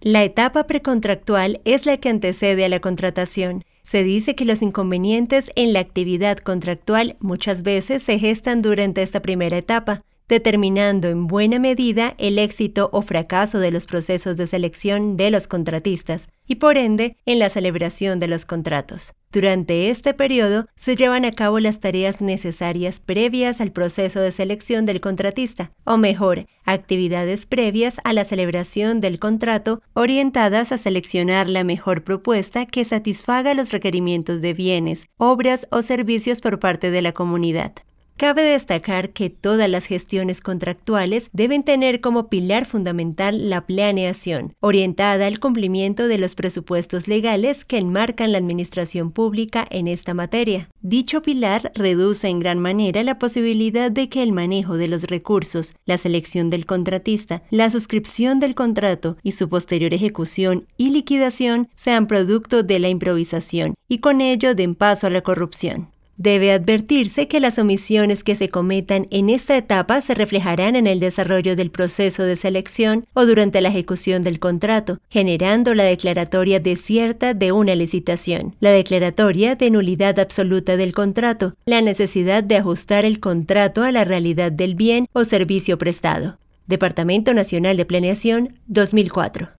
La etapa precontractual es la que antecede a la contratación. Se dice que los inconvenientes en la actividad contractual muchas veces se gestan durante esta primera etapa, determinando en buena medida el éxito o fracaso de los procesos de selección de los contratistas y, por ende, en la celebración de los contratos. Durante este periodo se llevan a cabo las tareas necesarias previas al proceso de selección del contratista, o mejor, actividades previas a la celebración del contrato orientadas a seleccionar la mejor propuesta que satisfaga los requerimientos de bienes, obras o servicios por parte de la comunidad. Cabe destacar que todas las gestiones contractuales deben tener como pilar fundamental la planeación, orientada al cumplimiento de los presupuestos legales que enmarcan la administración pública en esta materia. Dicho pilar reduce en gran manera la posibilidad de que el manejo de los recursos, la selección del contratista, la suscripción del contrato y su posterior ejecución y liquidación sean producto de la improvisación y con ello den paso a la corrupción. Debe advertirse que las omisiones que se cometan en esta etapa se reflejarán en el desarrollo del proceso de selección o durante la ejecución del contrato, generando la declaratoria desierta de una licitación, la declaratoria de nulidad absoluta del contrato, la necesidad de ajustar el contrato a la realidad del bien o servicio prestado. Departamento Nacional de Planeación, 2004.